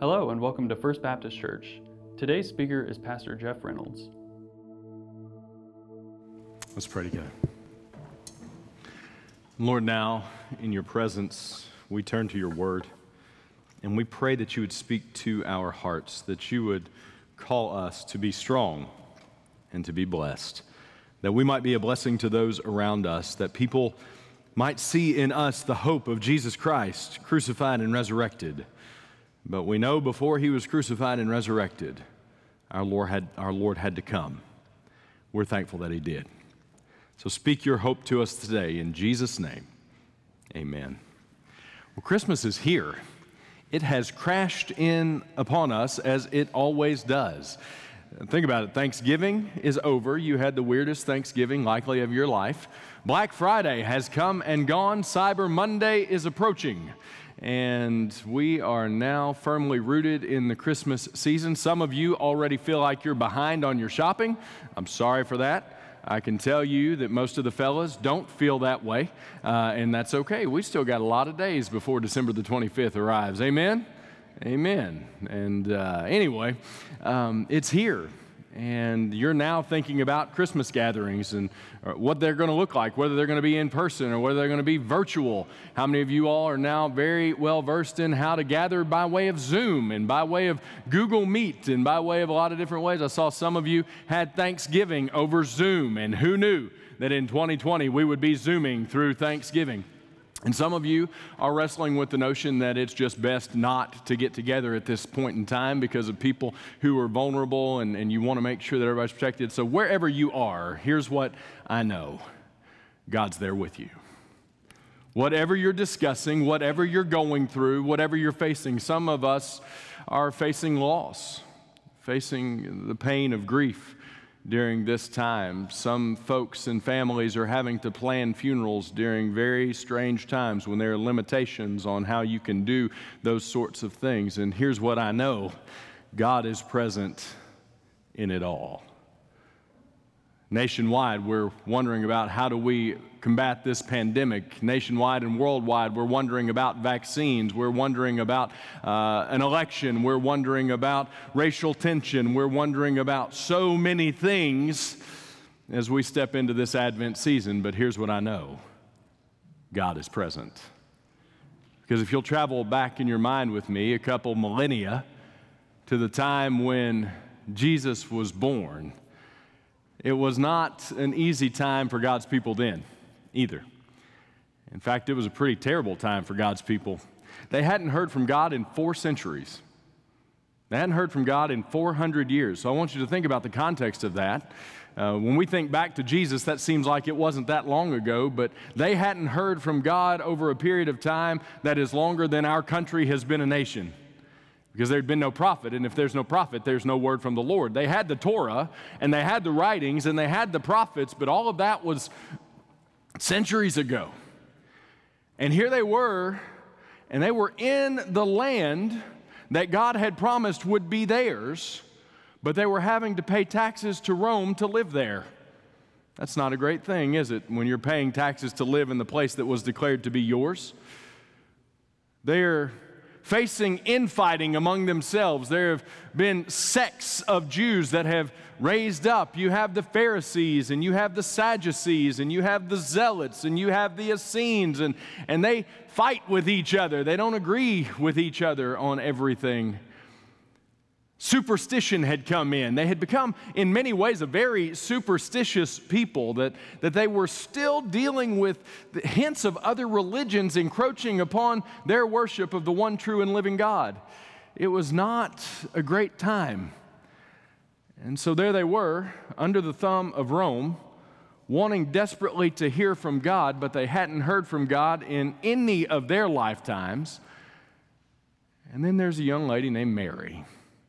Hello and welcome to First Baptist Church. Today's speaker is Pastor Jeff Reynolds. Let's pray together. Lord, now in your presence, we turn to your word, and we pray that you would speak to our hearts, that you would call us to be strong and to be blessed, that we might be a blessing to those around us, that people might see in us the hope of Jesus Christ, crucified and resurrected. But we know before he was crucified and resurrected, our Lord had to come. We're thankful that he did. So speak your hope to us today in Jesus' name. Amen. Well, Christmas is here. It has crashed in upon us as it always does. Think about it. Thanksgiving is over. You had the weirdest Thanksgiving likely of your life. Black Friday has come and gone. Cyber Monday is approaching. And we are now firmly rooted in the Christmas season. Some of you already feel like you're behind on your shopping. I'm sorry for that. I can tell you that most of the fellas don't feel that way, and that's okay. We still got a lot of days before December the 25th arrives. Amen? Amen. And anyway, it's here. And you're now thinking about Christmas gatherings and what they're going to look like, whether they're going to be in person or whether they're going to be virtual. How many of you all are now very well versed in how to gather by way of Zoom and by way of Google Meet and by way of a lot of different ways? I saw some of you had Thanksgiving over Zoom, and who knew that in 2020 we would be Zooming through Thanksgiving? And some of you are wrestling with the notion that it's just best not to get together at this point in time because of people who are vulnerable and you want to make sure that everybody's protected. So wherever you are, here's what I know. God's there with you. Whatever you're discussing, whatever you're going through, whatever you're facing, some of us are facing loss, facing the pain of grief during this time. Some folks and families are having to plan funerals during very strange times when there are limitations on how you can do those sorts of things. And here's what I know: God is present in it all. Nationwide, we're wondering about how do we combat this pandemic. Nationwide and worldwide, we're wondering about vaccines. We're wondering about an election. We're wondering about racial tension. We're wondering about so many things as we step into this Advent season. But here's what I know: God is present. Because if you'll travel back in your mind with me a couple millennia to the time when Jesus was born, it was not an easy time for God's people then, either. In fact, it was a pretty terrible time for God's people. They hadn't heard from God in 4 centuries. They hadn't heard from God in 400 years. So I want you to think about the context of that. When we think back to Jesus, that seems like it wasn't that long ago, but they hadn't heard from God over a period of time that is longer than our country has been a nation. Because there had been no prophet, and if there's no prophet, there's no word from the Lord. They had the Torah, and they had the writings, and they had the prophets, but all of that was centuries ago. And here they were, and they were in the land that God had promised would be theirs, but they were having to pay taxes to Rome to live there. That's not a great thing, is it, when you're paying taxes to live in the place that was declared to be yours? They're facing infighting among themselves. There have been sects of Jews that have raised up. You have the Pharisees, and you have the Sadducees, and you have the Zealots, and you have the Essenes, and they fight with each other. They don't agree with each other on everything. Superstition had come in. They had become, in many ways, a very superstitious people, that they were still dealing with the hints of other religions encroaching upon their worship of the one true and living God. It was not a great time. And so there they were, under the thumb of Rome, wanting desperately to hear from God, but they hadn't heard from God in any of their lifetimes. And then there's a young lady named Mary.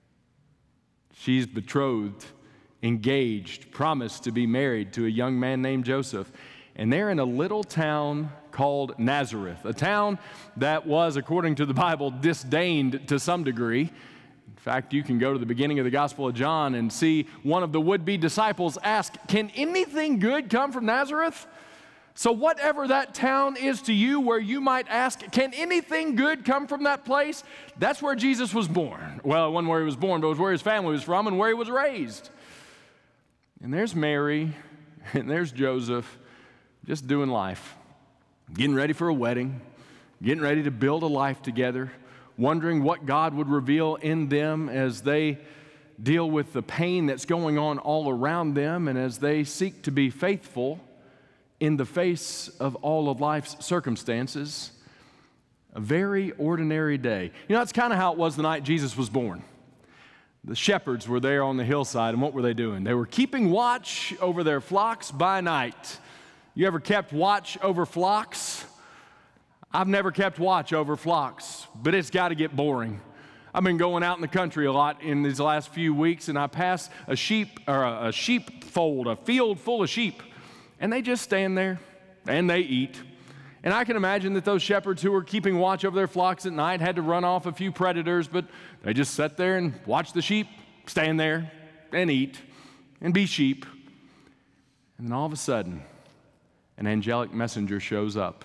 She's betrothed, engaged, promised to be married to a young man named Joseph. And they're in a little town called Nazareth, a town that was, according to the Bible, disdained to some degree. In fact, you can go to the beginning of the Gospel of John and see one of the would-be disciples ask, "Can anything good come from Nazareth?" So whatever that town is to you where you might ask, can anything good come from that place? That's where Jesus was born. Well, it wasn't where he was born, but it was where his family was from and where he was raised. And there's Mary, and there's Joseph, just doing life, getting ready for a wedding, getting ready to build a life together, wondering what God would reveal in them as they deal with the pain that's going on all around them and as they seek to be faithful in the face of all of life's circumstances. A very ordinary day. You know, that's kind of how it was the night Jesus was born. The shepherds were there on the hillside, and what were they doing? They were keeping watch over their flocks by night. You ever kept watch over flocks? I've never kept watch over flocks, but it's got to get boring. I've been going out in the country a lot in these last few weeks, and I pass a sheepfold, a field full of sheep, and they just stand there and they eat. And I can imagine that those shepherds who were keeping watch over their flocks at night had to run off a few predators, but they just sat there and watched the sheep stand there and eat and be sheep. And then all of a sudden, an angelic messenger shows up.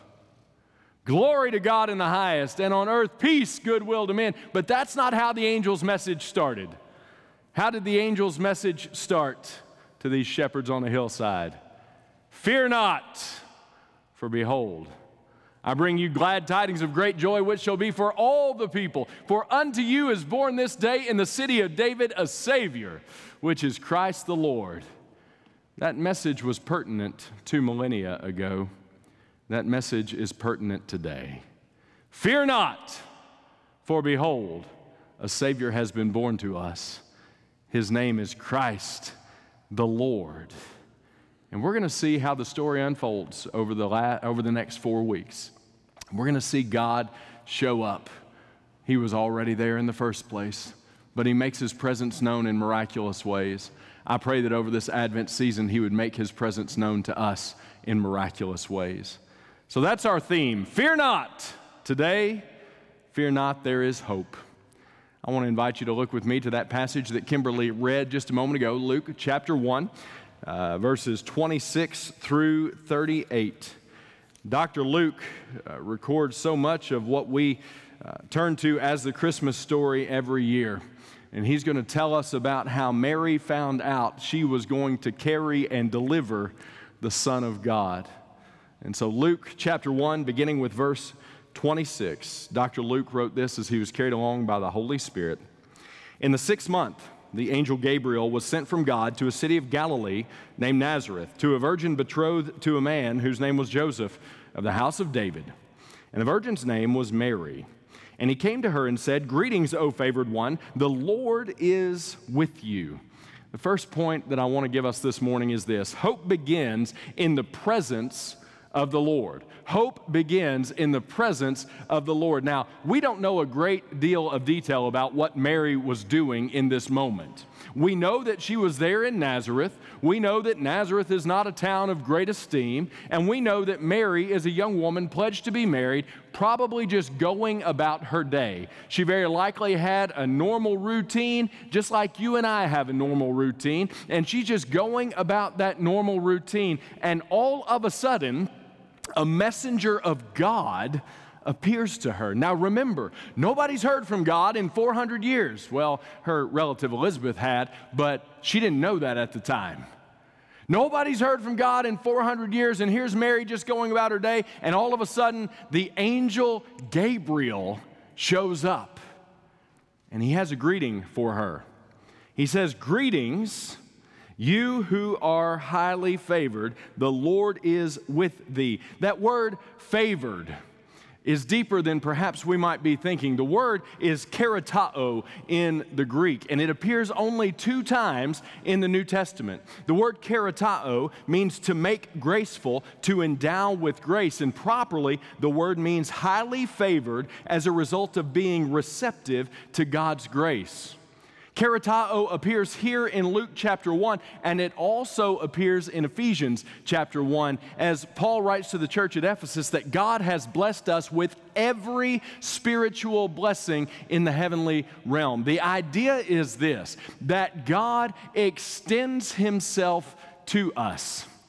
Glory to God in the highest, and on earth peace, goodwill to men. But that's not how the angel's message started. How did the angel's message start to these shepherds on the hillside? Fear not, for behold, I bring you glad tidings of great joy, which shall be for all the people. For unto you is born this day in the city of David a Savior, which is Christ the Lord. That message was pertinent 2 millennia ago. That message is pertinent today. Fear not, for behold, a Savior has been born to us. His name is Christ the Lord. And we're going to see how the story unfolds over the next 4 weeks. We're going to see God show up. He was already there in the first place, but he makes his presence known in miraculous ways. I pray that over this Advent season, he would make his presence known to us in miraculous ways. So that's our theme. Fear not. Today, fear not, there is hope. I want to invite you to look with me to that passage that Kimberly read just a moment ago, Luke chapter 1. Verses 26 through 38. Dr. Luke records so much of what we turn to as the Christmas story every year. And he's going to tell us about how Mary found out she was going to carry and deliver the Son of God. And so Luke chapter 1, beginning with verse 26, Dr. Luke wrote this as he was carried along by the Holy Spirit. In the 6th month, the angel Gabriel was sent from God to a city of Galilee named Nazareth, to a virgin betrothed to a man whose name was Joseph of the house of David. And the virgin's name was Mary. And he came to her and said, "Greetings, O favored one, the Lord is with you." The first point that I want to give us this morning is this: hope begins in the presence of the Lord. Hope begins in the presence of the Lord. Now, we don't know a great deal of detail about what Mary was doing in this moment. We know that she was there in Nazareth. We know that Nazareth is not a town of great esteem. And we know that Mary is a young woman pledged to be married, probably just going about her day. She very likely had a normal routine, just like you and I have a normal routine. And she's just going about that normal routine. And all of a sudden, a messenger of God appears to her. Now remember, nobody's heard from God in 400 years. Well, her relative Elizabeth had, but she didn't know that at the time. Nobody's heard from God in 400 years, and here's Mary just going about her day, and all of a sudden, the angel Gabriel shows up, and he has a greeting for her. He says, "Greetings, you who are highly favored, the Lord is with thee." That word favored is deeper than perhaps we might be thinking. The word is karatao in the Greek, and it appears only 2 times in the New Testament. The word karatao means to make graceful, to endow with grace, and properly the word means highly favored as a result of being receptive to God's grace. Karatao appears here in Luke chapter 1, and it also appears in Ephesians chapter 1, as Paul writes to the church at Ephesus that God has blessed us with every spiritual blessing in the heavenly realm. The idea is this, that God extends himself to us.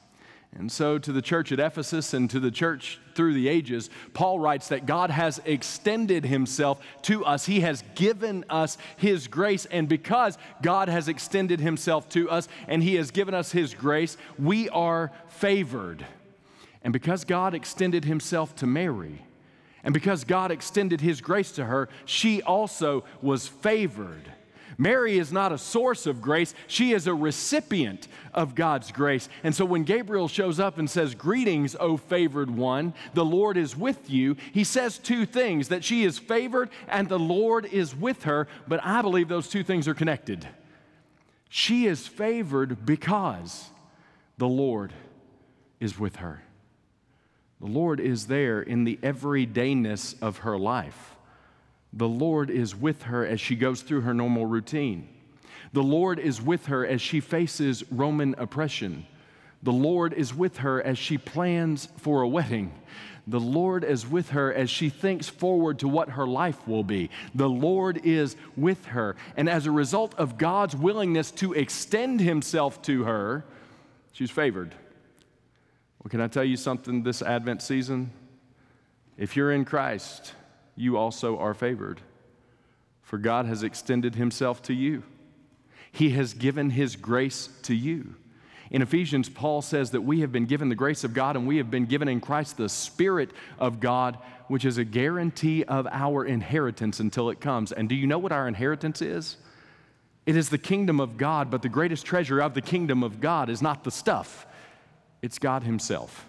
And so to the church at Ephesus and to the church through the ages, Paul writes that God has extended himself to us. He has given us his grace. And because God has extended himself to us and he has given us his grace, we are favored. And because God extended himself to Mary, and because God extended his grace to her, she also was favored. Mary is not a source of grace. She is a recipient of God's grace. And so when Gabriel shows up and says, "Greetings, O favored one, the Lord is with you," he says two things, that she is favored and the Lord is with her, but I believe those two things are connected. She is favored because the Lord is with her. The Lord is there in the everydayness of her life. The Lord is with her as she goes through her normal routine. The Lord is with her as she faces Roman oppression. The Lord is with her as she plans for a wedding. The Lord is with her as she thinks forward to what her life will be. The Lord is with her. And as a result of God's willingness to extend himself to her, she's favored. Well, can I tell you something this Advent season? If you're in Christ, you also are favored. For God has extended himself to you. He has given his grace to you. In Ephesians, Paul says that we have been given the grace of God and we have been given in Christ the Spirit of God, which is a guarantee of our inheritance until it comes. And do you know what our inheritance is? It is the kingdom of God, but the greatest treasure of the kingdom of God is not the stuff. It's God himself.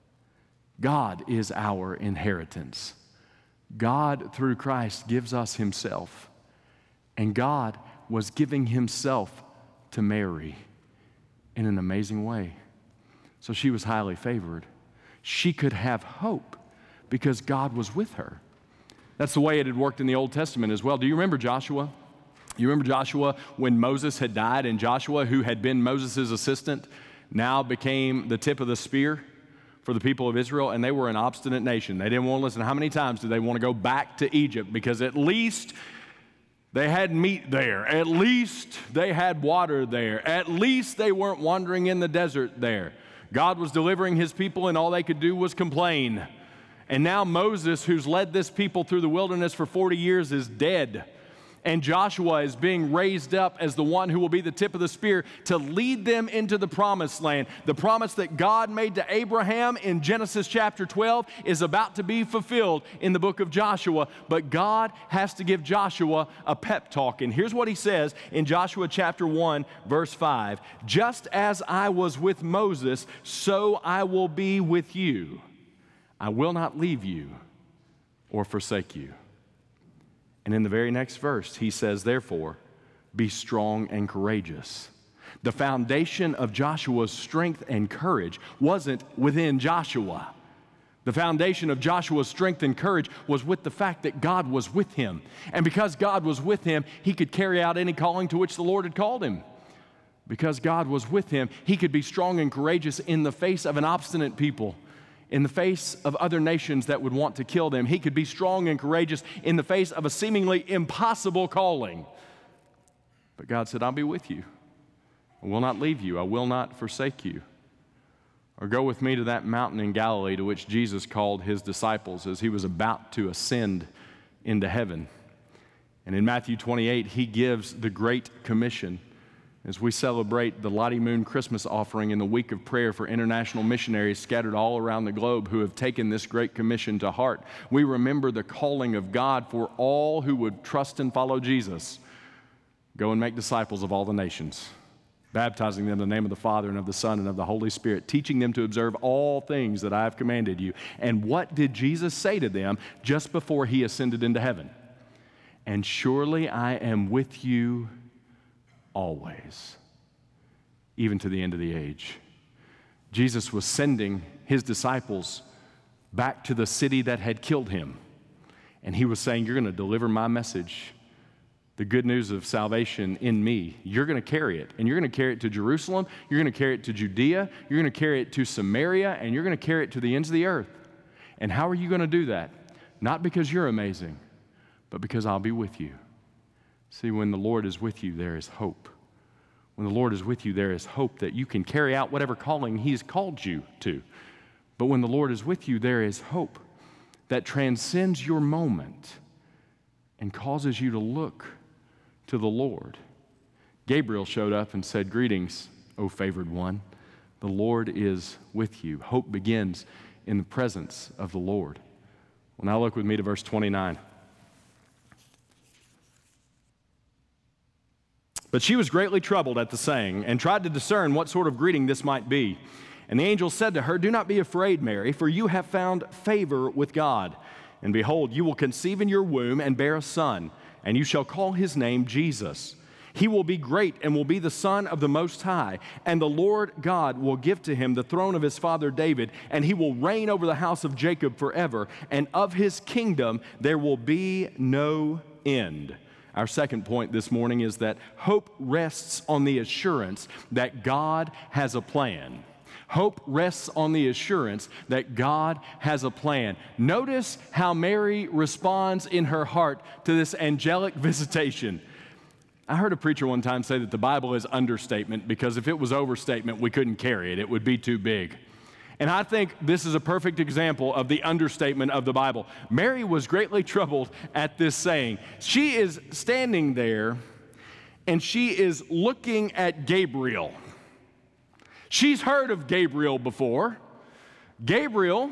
God is our inheritance. God, through Christ, gives us himself. And God was giving himself to Mary in an amazing way. So she was highly favored. She could have hope because God was with her. That's the way it had worked in the Old Testament as well. Do you remember Joshua? You remember Joshua when Moses had died, and Joshua, who had been Moses' assistant, now became the tip of the spear for the people of Israel, and they were an obstinate nation. They didn't want to listen. How many times did they want to go back to Egypt? Because at least they had meat there. At least they had water there. At least they weren't wandering in the desert there. God was delivering his people, and all they could do was complain. And now Moses, who's led this people through the wilderness for 40 years, is dead. And Joshua is being raised up as the one who will be the tip of the spear to lead them into the promised land. The promise that God made to Abraham in Genesis chapter 12 is about to be fulfilled in the book of Joshua. But God has to give Joshua a pep talk. And here's what he says in Joshua chapter 1, verse 5. "Just as I was with Moses, so I will be with you. I will not leave you or forsake you." And in the very next verse, he says, "Therefore, be strong and courageous." The foundation of Joshua's strength and courage wasn't within Joshua. The foundation of Joshua's strength and courage was with the fact that God was with him. And because God was with him, he could carry out any calling to which the Lord had called him. Because God was with him, he could be strong and courageous in the face of an obstinate people. In the face of other nations that would want to kill them. He could be strong and courageous in the face of a seemingly impossible calling. But God said, "I'll be with you. I will not leave you. I will not forsake you." Or go with me to that mountain in Galilee to which Jesus called his disciples as he was about to ascend into heaven. And in Matthew 28, he gives the Great Commission. As we celebrate the Lottie Moon Christmas offering in the week of prayer for international missionaries scattered all around the globe who have taken this great commission to heart, we remember the calling of God for all who would trust and follow Jesus. Go and make disciples of all the nations, baptizing them in the name of the Father and of the Son and of the Holy Spirit, teaching them to observe all things that I have commanded you. And what did Jesus say to them just before he ascended into heaven? "And surely I am with you always, even to the end of the age." Jesus was sending his disciples back to the city that had killed him. And he was saying, "You're going to deliver my message, the good news of salvation in me. You're going to carry it. And you're going to carry it to Jerusalem. You're going to carry it to Judea. You're going to carry it to Samaria. And you're going to carry it to the ends of the earth." And how are you going to do that? Not because you're amazing, but because I'll be with you. See, when the Lord is with you, there is hope. When the Lord is with you, there is hope that you can carry out whatever calling He's called you to. But when the Lord is with you, there is hope that transcends your moment and causes you to look to the Lord. Gabriel showed up and said, "Greetings, O favored one. The Lord is with you." Hope begins in the presence of the Lord. Well, now look with me to verse 29. But she was greatly troubled at the saying and tried to discern what sort of greeting this might be. And the angel said to her, "Do not be afraid, Mary, for you have found favor with God. And behold, you will conceive in your womb and bear a son, and you shall call his name Jesus. He will be great and will be the Son of the Most High, and the Lord God will give to him the throne of his father David, and he will reign over the house of Jacob forever, and of his kingdom there will be no end." Our second point this morning is that hope rests on the assurance that God has a plan. Hope rests on the assurance that God has a plan. Notice how Mary responds in her heart to this angelic visitation. I heard a preacher one time say that the Bible is understatement because if it was overstatement, we couldn't carry it. It would be too big. And I think this is a perfect example of the understatement of the Bible. Mary was greatly troubled at this saying. She is standing there and she is looking at Gabriel. She's heard of Gabriel before. Gabriel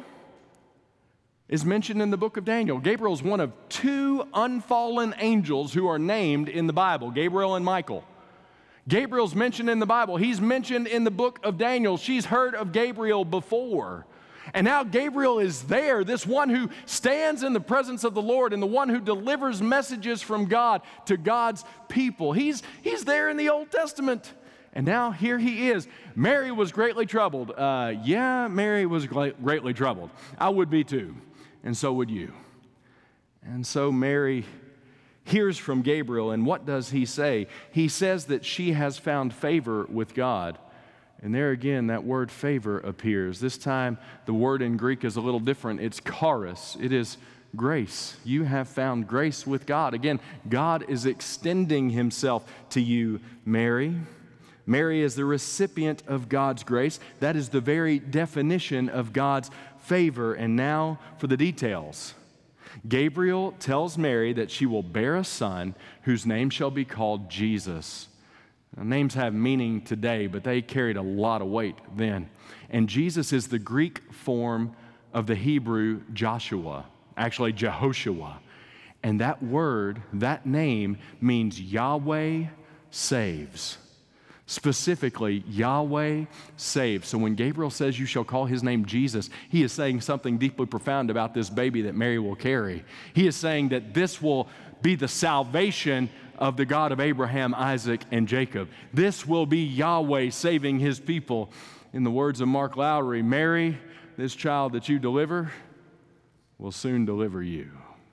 is mentioned in the book of Daniel. Gabriel is one of two unfallen angels who are named in the Bible, Gabriel and Michael. Gabriel's mentioned in the Bible. He's mentioned in the book of Daniel. She's heard of Gabriel before. And now Gabriel is there, this one who stands in the presence of the Lord and the one who delivers messages from God to God's people. He's there in the Old Testament. And now here he is. Mary was greatly troubled. Mary was greatly troubled. I would be too. And so would you. And so Mary hears from Gabriel, and what does he say? He says that she has found favor with God. And there again, that word favor appears. This time, the word in Greek is a little different. It's charis. It is grace. You have found grace with God. Again, God is extending himself to you, Mary. Mary is the recipient of God's grace. That is the very definition of God's favor. And now for the details. Gabriel tells Mary that she will bear a son whose name shall be called Jesus. Now, names have meaning today, but they carried a lot of weight then. And Jesus is the Greek form of the Hebrew Joshua, actually Jehoshua. And that word, that name, means Yahweh saves. Specifically, Yahweh saves. So when Gabriel says you shall call his name Jesus, he is saying something deeply profound about this baby that Mary will carry. He is saying that this will be the salvation of the God of Abraham, Isaac, and Jacob. This will be Yahweh saving his people. In the words of Mark Lowry, Mary, this child that you deliver will soon deliver you.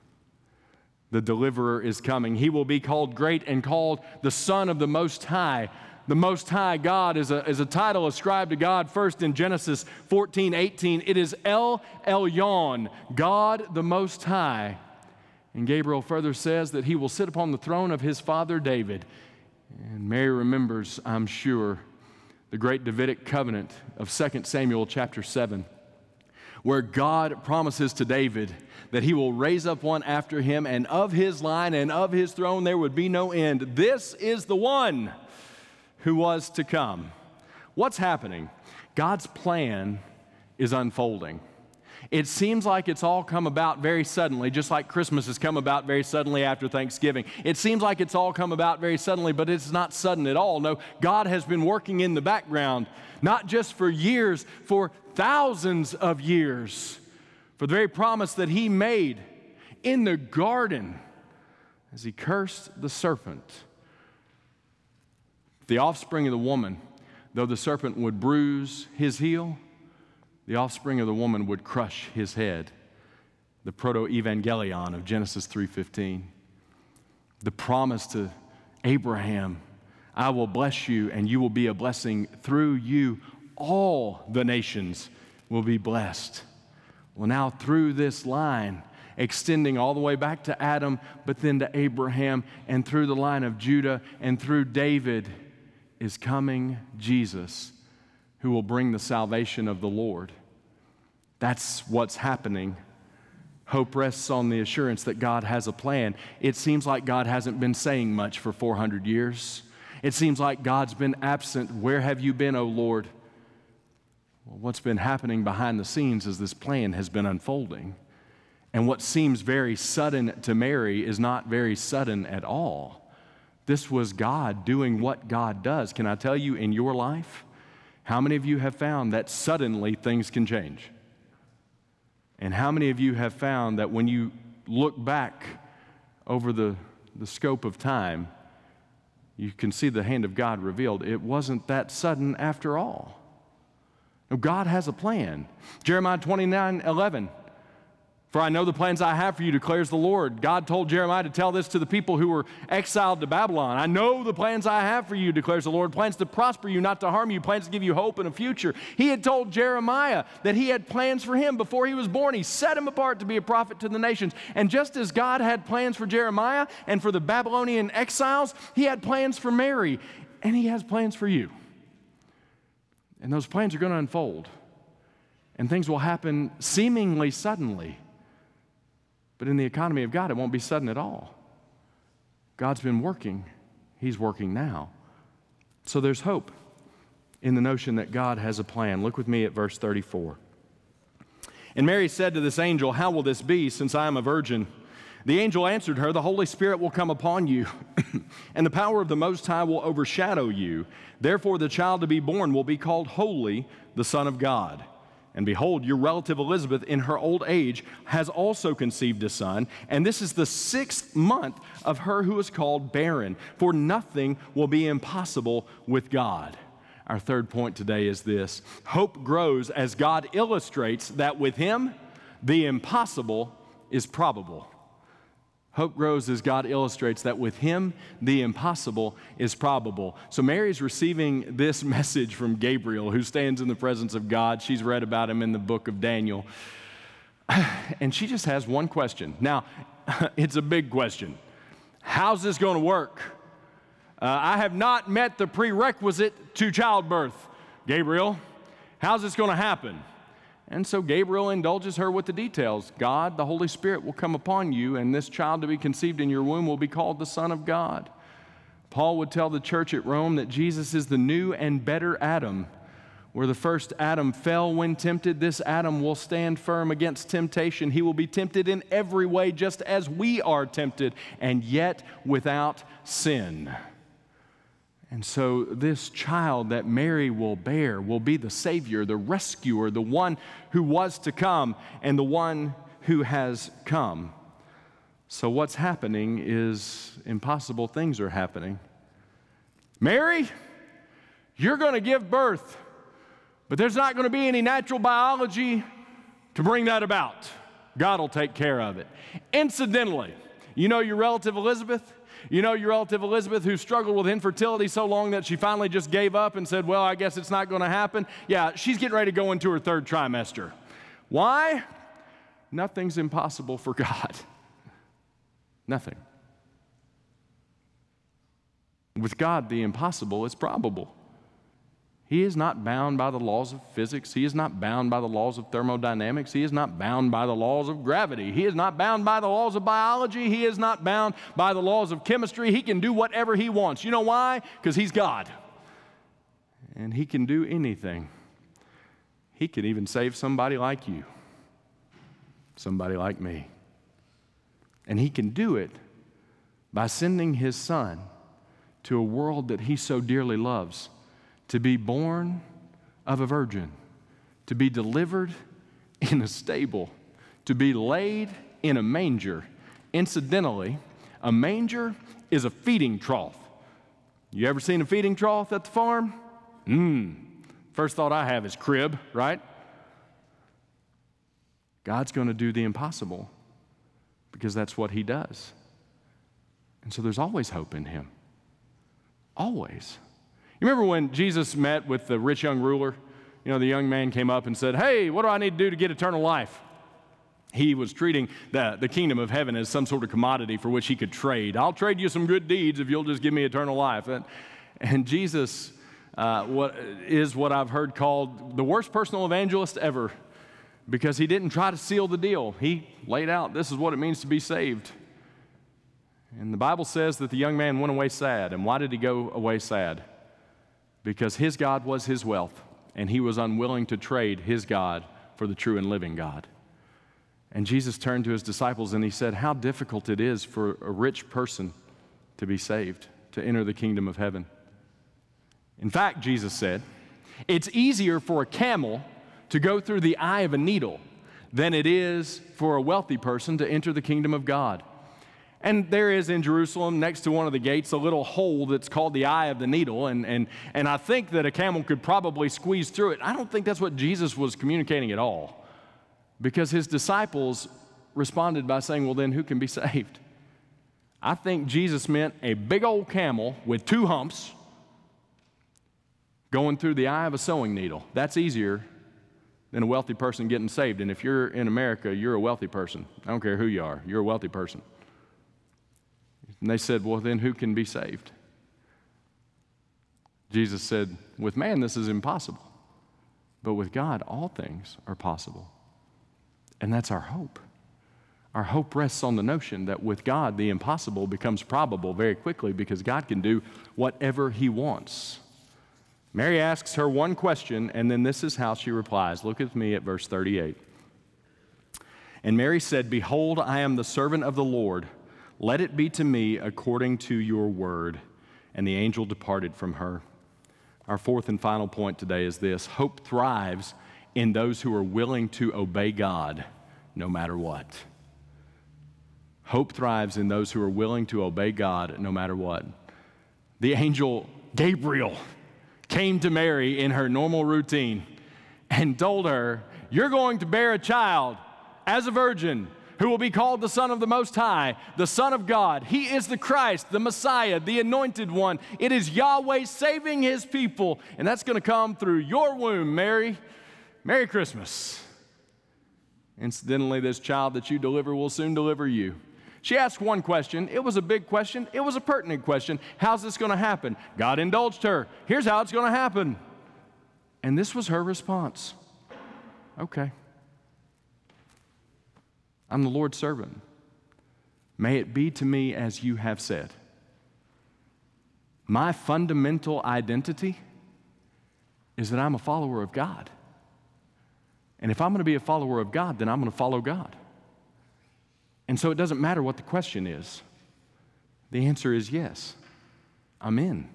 The deliverer is coming. He will be called great and called the Son of the Most High. The Most High God is a title ascribed to God first in Genesis 14:18. It is El Elyon, God the Most High. And Gabriel further says that he will sit upon the throne of his father David. And Mary remembers, I'm sure, the great Davidic covenant of 2 Samuel chapter 7, where God promises to David that he will raise up one after him, and of his line and of his throne there would be no end. This is the one who was to come. What's happening? God's plan is unfolding. It seems like it's all come about very suddenly, just like Christmas has come about very suddenly after Thanksgiving. It seems like it's all come about very suddenly, but it's not sudden at all. No, God has been working in the background, not just for years, for thousands of years, for the very promise that he made in the garden as he cursed the serpent. The offspring of the woman, though the serpent would bruise his heel, the offspring of the woman would crush his head. The proto-evangelion of Genesis 3:15. The promise to Abraham, I will bless you and you will be a blessing. Through you, all the nations will be blessed. Well, now through this line, extending all the way back to Adam, but then to Abraham, and through the line of Judah and through David, is coming Jesus who will bring the salvation of the Lord. That's what's happening. Hope rests on the assurance that God has a plan. It seems like God hasn't been saying much for 400 years. It seems like God's been absent. Where have you been, O Lord? Well, what's been happening behind the scenes is this plan has been unfolding. And what seems very sudden to Mary is not very sudden at all. This was God doing what God does. Can I tell you, in your life, how many of you have found that suddenly things can change? And how many of you have found that when you look back over the scope of time, you can see the hand of God revealed? It wasn't that sudden after all. No, God has a plan. Jeremiah 29:11. For I know the plans I have for you, declares the Lord. God told Jeremiah to tell this to the people who were exiled to Babylon. I know the plans I have for you, declares the Lord. Plans to prosper you, not to harm you. Plans to give you hope and a future. He had told Jeremiah that he had plans for him before he was born. He set him apart to be a prophet to the nations. And just as God had plans for Jeremiah and for the Babylonian exiles, he had plans for Mary. And he has plans for you. And those plans are going to unfold. And things will happen seemingly suddenly. But in the economy of God, it won't be sudden at all. God's been working. He's working now. So there's hope in the notion that God has a plan. Look with me at verse 34. And Mary said to this angel, "How will this be, since I am a virgin?" The angel answered her, "The Holy Spirit will come upon you, and the power of the Most High will overshadow you. Therefore the child to be born will be called Holy, the Son of God. And behold, your relative Elizabeth in her old age has also conceived a son, and this is the 6th month of her who is called barren, for nothing will be impossible with God." Our third point today is this: hope grows as God illustrates that with Him, the impossible is probable. Hope grows as God illustrates that with Him, the impossible is probable. So Mary's receiving this message from Gabriel, who stands in the presence of God. She's read about him in the book of Daniel. And she just has one question. Now, it's a big question. How's this going to work? I have not met the prerequisite to childbirth, Gabriel. How's this going to happen? And so Gabriel indulges her with the details. God, the Holy Spirit, will come upon you, and this child to be conceived in your womb will be called the Son of God. Paul would tell the church at Rome that Jesus is the new and better Adam. Where the first Adam fell when tempted, this Adam will stand firm against temptation. He will be tempted in every way, just as we are tempted, and yet without sin. And so this child that Mary will bear will be the Savior, the rescuer, the one who was to come, and the one who has come. So what's happening is impossible things are happening. Mary, you're going to give birth, but there's not going to be any natural biology to bring that about. God will take care of it. Incidentally, you know your relative Elizabeth? You know your relative Elizabeth, who struggled with infertility so long that she finally just gave up and said, well, I guess it's not going to happen. Yeah, she's getting ready to go into her 3rd trimester. Why? Nothing's impossible for God. Nothing. With God, the impossible is probable. He is not bound by the laws of physics. He is not bound by the laws of thermodynamics. He is not bound by the laws of gravity. He is not bound by the laws of biology. He is not bound by the laws of chemistry. He can do whatever He wants. You know why? Because He's God. And He can do anything. He can even save somebody like you, somebody like me. And He can do it by sending His Son to a world that He so dearly loves, to be born of a virgin, to be delivered in a stable, to be laid in a manger. Incidentally, a manger is a feeding trough. You ever seen a feeding trough at the farm? First thought I have is crib, right? God's going to do the impossible because that's what He does. And so there's always hope in Him. Always. You remember when Jesus met with the rich young ruler? You know, the young man came up and said, hey, what do I need to do to get eternal life? He was treating the kingdom of heaven as some sort of commodity for which he could trade. I'll trade you some good deeds if you'll just give me eternal life. And Jesus what I've heard called the worst personal evangelist ever, because he didn't try to seal the deal. He laid out, this is what it means to be saved. And the Bible says that the young man went away sad. And why did he go away sad? Because his God was his wealth, and he was unwilling to trade his God for the true and living God. And Jesus turned to his disciples and he said, how difficult it is for a rich person to be saved, to enter the kingdom of heaven. In fact, Jesus said, it's easier for a camel to go through the eye of a needle than it is for a wealthy person to enter the kingdom of God. And there is in Jerusalem, next to one of the gates, a little hole that's called the eye of the needle. And I think that a camel could probably squeeze through it. I don't think that's what Jesus was communicating at all, because his disciples responded by saying, well, then who can be saved? I think Jesus meant a big old camel with 2 humps going through the eye of a sewing needle. That's easier than a wealthy person getting saved. And if you're in America, you're a wealthy person. I don't care who you are. You're a wealthy person. And they said, well, then who can be saved? Jesus said, with man, this is impossible. But with God, all things are possible. And that's our hope. Our hope rests on the notion that with God, the impossible becomes probable very quickly, because God can do whatever he wants. Mary asks her one question, and then this is how she replies. Look with me at verse 38. And Mary said, behold, I am the servant of the Lord. Let it be to me according to your word. And the angel departed from her. Our fourth and final point today is this: hope thrives in those who are willing to obey God no matter what. Hope thrives in those who are willing to obey God no matter what. The angel Gabriel came to Mary in her normal routine and told her, you're going to bear a child as a virgin who will be called the Son of the Most High, the Son of God. He is the Christ, the Messiah, the Anointed One. It is Yahweh saving his people, and that's going to come through your womb, Mary. Merry Christmas. Incidentally, this child that you deliver will soon deliver you. She asked one question. It was a big question. It was a pertinent question. How's this going to happen? God indulged her. Here's how it's going to happen. And this was her response. Okay. I'm the Lord's servant. May it be to me as you have said. My fundamental identity is that I'm a follower of God. And if I'm going to be a follower of God, then I'm going to follow God. And so it doesn't matter what the question is. The answer is yes, I'm in.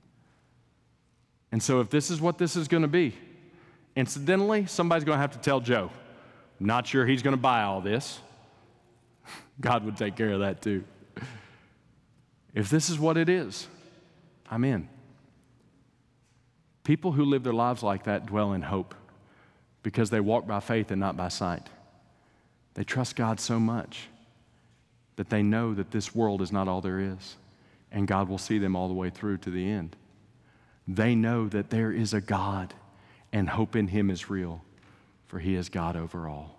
And so if this is what this is going to be, incidentally, somebody's going to have to tell Joe. Not sure he's going to buy all this. God would take care of that too. If this is what it is, I'm in. People who live their lives like that dwell in hope because they walk by faith and not by sight. They trust God so much that they know that this world is not all there is, and God will see them all the way through to the end. They know that there is a God, and hope in him is real, for he is God over all.